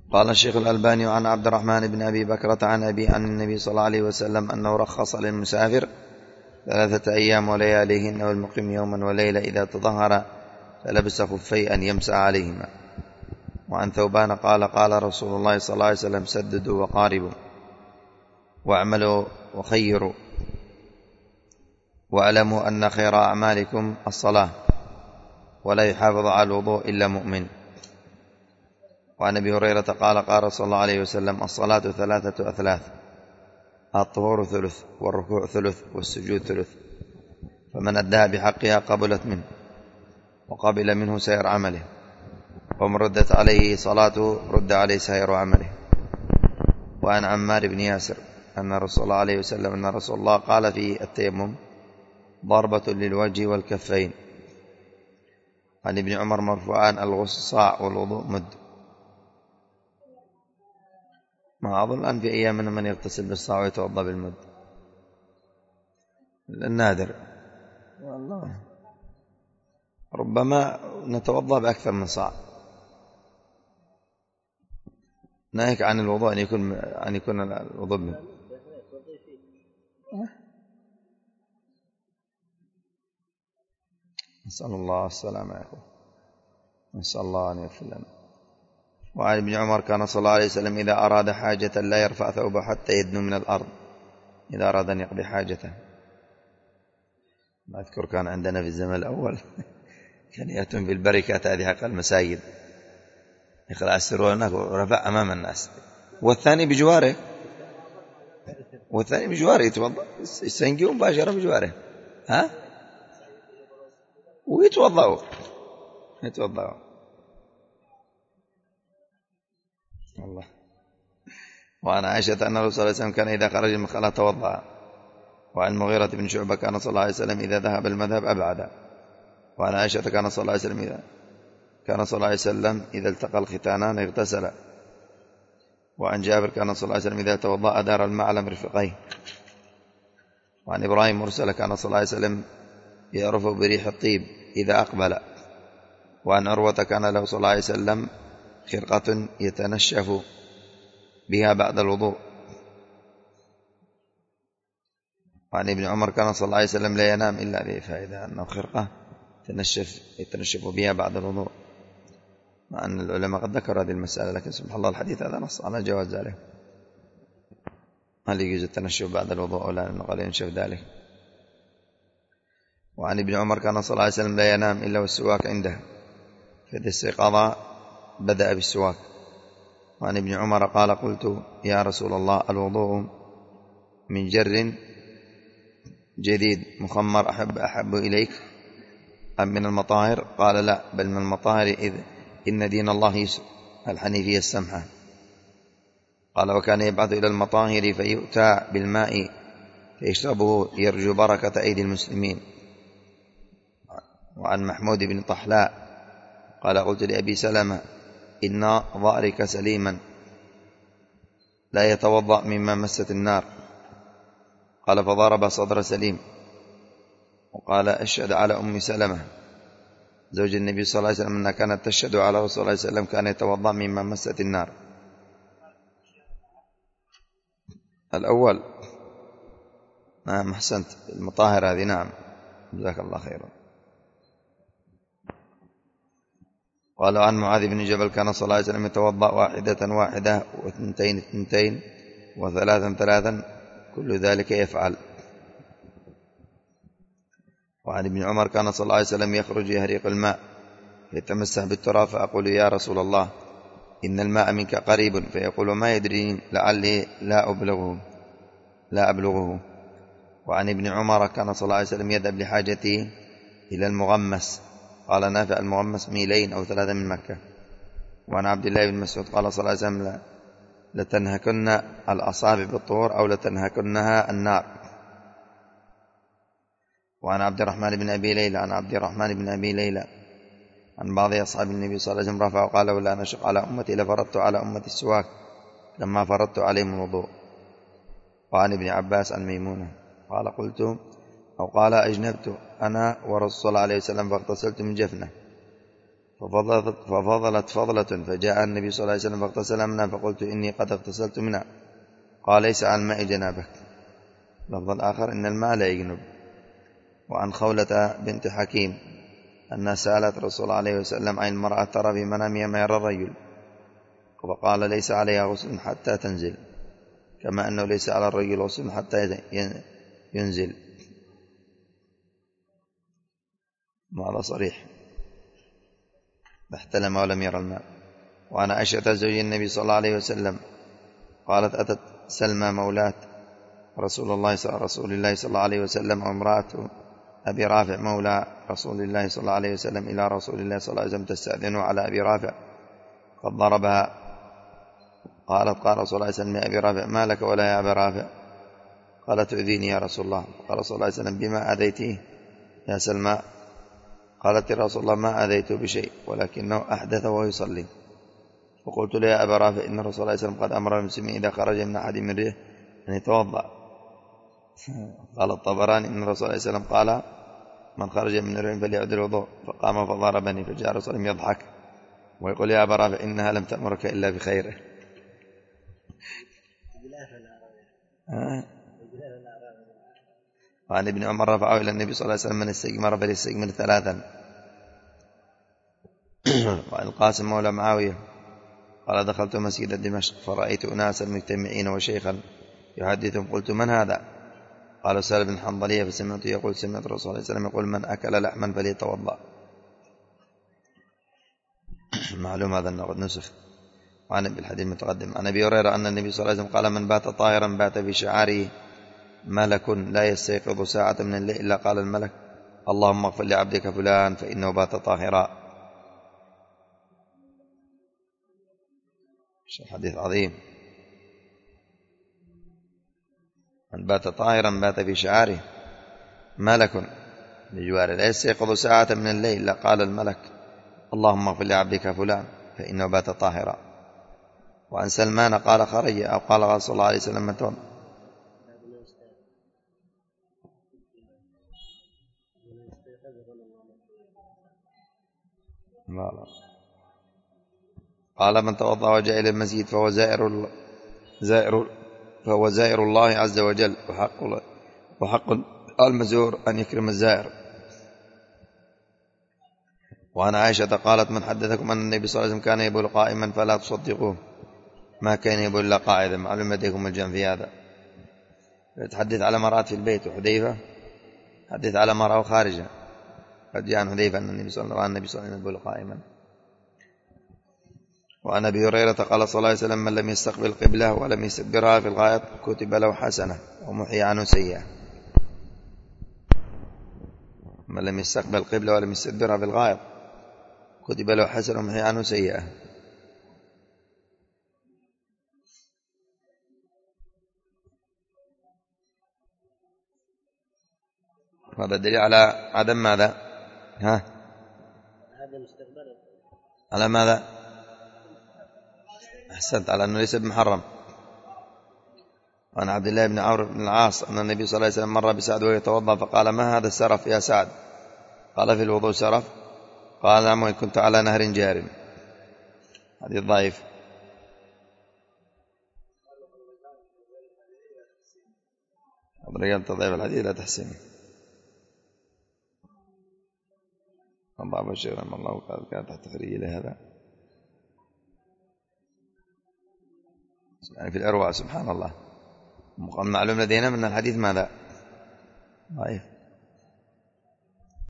قال الشيخ الألباني عن عبد الرحمن بن أبي بكرة عن أبي عن النبي صلى الله عليه وسلم أنه رخص للمسافر 3 أيام ولياليهن والمقيم يوما وليلة إذا تظهر فلبس خفي أن يمسح عليهما. وعن ثوبان قال قال رسول الله صلى الله عليه وسلم سددوا وقاربوا واعملوا وخيروا واعلموا أن خير أعمالكم الصلاة ولا يحافظ على الوضوء إلا مؤمن. وعن أبي هريرة قال قال صلى الله عليه وسلم الصلاة 3 أثلاث الطهور ثلث والركوع ثلث والسجود ثلث فمن أداها بحقها قبلت منه وقبل منه سائر عمله ومن ردت عليه صلاته رد عليه سائر عمله. وعن عمار بن ياسر أن رسول الله عليه وسلم أن رسول الله قال في التيمم ضربة للوجه والكفين. عن ابن عمر مرفوعان الغسل صاع والوضوء مد. ما أظن الآن في أيامنا من يغتسل بالصاع ويتوضأ بالمد، النادر والله، ربما نتوضأ بأكثر من صاع، ناهيك عن الوضوء أن يكون الوضوء بالمد. نسأل الله السلامة يا أخوة، نسأل الله أن يغفر لنا. وعن ابن عمر كان صلى الله عليه وسلم إذا أراد حاجة لا يرفع ثوبه حتى يدنو من الأرض إذا أراد أن يقضي حاجته. ما أذكر كان عندنا في الزمن الأول كان يأتون بالبركات هذه حق المساجد يخلع السرور هناك ورفع أمام الناس، والثاني بجواره يتوضأ يستنجون مباشرة بجواره ويتوضأوا. الله. وعن عائشة أن الرسول صلى الله عليه وسلم كان إذا خرج من الخلاء توضأ. وعن المغيرة بن شعبة كان صلى الله عليه وسلم إذا ذهب المذهب أبعد. وعن عائشة كان صلى الله عليه وسلم إذا التقى الختانان اغتسل. وعن جابر كان صلى الله عليه وسلم إذا توضأ أدار الماء على مرفقيه. وعن إبراهيم مرسل كان صلى الله عليه وسلم يعرف بريح الطيب إذا أقبل. وعن عروة كان له صلى الله عليه وسلم خرقة يتنشف بها بعد الوضوء. وعن ابن عمر كان صلى الله عليه وسلم لا ينام إلا به، فإذا أنه خرقة يتنشف بها بعد الوضوء، مع أن العلماء قد ذكروا هذه المسألة، لكن سبحان الله الحديث هذا نص على جواز ذلك. هل يجوز التنشف بعد الوضوء أو لا؟ لأنه قال ينشف ذلك. وعن ابن عمر كان صلى الله عليه وسلم لا ينام إلا والسواك عنده، فإذا استيقظ بدأ بالسواك. وعن ابن عمر قال قلت يا رسول الله الوضوء من جر جديد مخمر أحب إليك أم من المطاهر؟ قال لا، بل من المطاهر، إذ إن دين الله يسر الحنيفية السمحة. قال وكان يبعث إلى المطاهر فيؤتى بالماء فيشربه يرجو بركة أيدي المسلمين. وعن محمود بن طحلاء قال قلت لأبي سلمة إن ظهرك سليما لا يتوضأ مما مست النار. قال فضرب صدر سليم وقال أشهد على أم سلمة زوج النبي صلى الله عليه وسلم أنها كانت تشهد على رسول الله صلى الله عليه وسلم كان يتوضأ مما مست النار. الأول نعم أحسنت، المطاهر هذه نعم، جزاك الله خيرا. قال عن معاذ بن جبل كان صلى الله عليه وسلم يتوضأ واحدة واثنتين وثلاثا كل ذلك يفعل. وعن ابن عمر كان صلى الله عليه وسلم يخرج يهريق الماء يتمسح بالتراب فأقول يا رسول الله إن الماء منك قريب، فيقول ما يدري لعلي لا أبلغه. وعن ابن عمر كان صلى الله عليه وسلم يذهب لحاجته إلى المغمس، قال نافع المغمس 2 ميل أو 3 من مكة. وعن عبد الله بن مسعود قال صلى الله عليه وسلم لتنهكن الأصابع بالطهور أو لتنهكنها النار. وعن عبد الرحمن بن أبي ليلى عن بعض أصحاب النبي صلى الله عليه وسلم رفع وقال ولا نشق على أمتي لفرضت على أمتي السواك لما فرضت عليهم الوضوء. وعن ابن عباس عن ميمونة قال أجنبت أنا ورسول الله عليه وسلم فاغتسلت من جفنة ففضلت فضلة، فجاء النبي صلى الله عليه وسلم فاغتسل منها، فقلت إني قد اغتسلت منها. قال ليس عن الماء جنابك. لفظ الآخر إن الماء لا يجنب. وعن خولة بنت حكيم أنها سألت رسول الله عليه وسلم عن المرأة ترى في منامها ما يرى الرجل، فقال ليس عليها غسل حتى تنزل، كما أنه ليس على الرجل غسل حتى ينزل. هذا صريح، احتلم ولم يرى الماء. وعن عائشة زوج النبي صلى الله عليه وسلم قالت أتت سلمى مولاة رسول الله صلى الله عليه وسلم وامرأة أبي رافع مولى رسول الله صلى الله عليه وسلم إلى رسول الله صلى الله عليه وسلم تستأذن على أبي رافع قد ضربها. قالت قال رسول الله صلى الله عليه وسلم يا أبي رافع ما لك ولا يا أبي رافع؟ قالت تؤذيني يا رسول الله. قال رسول الله صلى الله عليه وسلم بما أذيتيه يا سلمى؟ قالت يا رسول الله ما أذيته بشيء ولكنه أحدث وهو يصلي. فقلت له يا أبا رافع إن الرسول صلى الله عليه وسلم قد أمر المسلمين إذا خرج من أحد من ريه أن يتوضأ. قال الطبراني إن الرسول صلى الله عليه وسلم قال من خرج من ريه فليعد الوضوء، فقام فضربني، فجاء الرسول يضحك ويقول يا أبا رافع إنها لم تأمرك إلا بخيره. وعن ابن عمر رفعه إلى النبي صلى الله عليه وسلم من استجمر فليستجمر ثلاثا. وعن القاسم مولى معاوية قال دخلت مسجد دمشق فرأيت أناسا مجتمعين وشيخا يحدثهم، قلت من هذا؟ قال سهل بن حنظلية، فسمعت يقول سمعت الرسول صلى الله عليه وسلم يقول من أكل لحما فليتوضأ. معلوم هذا أنه قد نسخ. وعن بالحديث المتقدم عن أبي هريرة أن النبي صلى الله عليه وسلم قال من بات طاهرا بات في شعاره ملك لا يستيقظ ساعة من الليل إلا قال الملك اللهم اغفر لعبدك فلان فإنه بات طاهرا. حديث عظيم. من بات طاهرا بات في شعاره ملك بجواره لا يستيقظ ساعة من الليل إلا قال الملك اللهم اغفر لعبدك فلان فإنه بات طاهرا. وعن سلمان قال خرج أو قال صلى الله عليه وسلم من توضأ. قال من توضأ وجاء إلى المسجد فهو زائر الله عز وجل، وحق المزور أن يكرم الزائر. وعن عائشة قالت من حدثكم أن النبي صلى الله عليه وسلم كان يبول قائما فلا تصدقوه، ما كان يبول إلا قاعدا. معلوم لديكم الجمع في هذا. يتحدث على مرأة في البيت، وحذيفة حدث على مرأة خارجة. قد جاء عن حذيفة أن النبي صلى الله عليه وسلم يبول قائما. وعن أبي هريرة قال صلى الله عليه وسلم من لم يستقبل القبلة ولم يستدبرها في الغائط كتب له حسنة ومحي عنه سيئة. من لم يستقبل القبلة ولم يستدبرها في الغائط كتب له حسنة ومحي عنه سيئة. هذا دليل على عدم ماذا؟ على ماذا؟ أحسنت، على أنه ليس بمحرم. وعن عبد الله بن عمرو بن العاص أن النبي صلى الله عليه وسلم مر بسعد وهو يتوضأ فقال ما هذا السرف يا سعد؟ قال في الوضوء سرف؟ قال نعم وإن كنت على نهر جار. حديث ضعيف. الرجال تضعيف الحديث لا تحسنه. الله بشير رحمه الله قال كان تحت تخريج لهذا يعني في الإرواء. سبحان الله. معلوم لدينا من الحديث ماذا؟ ضعيف.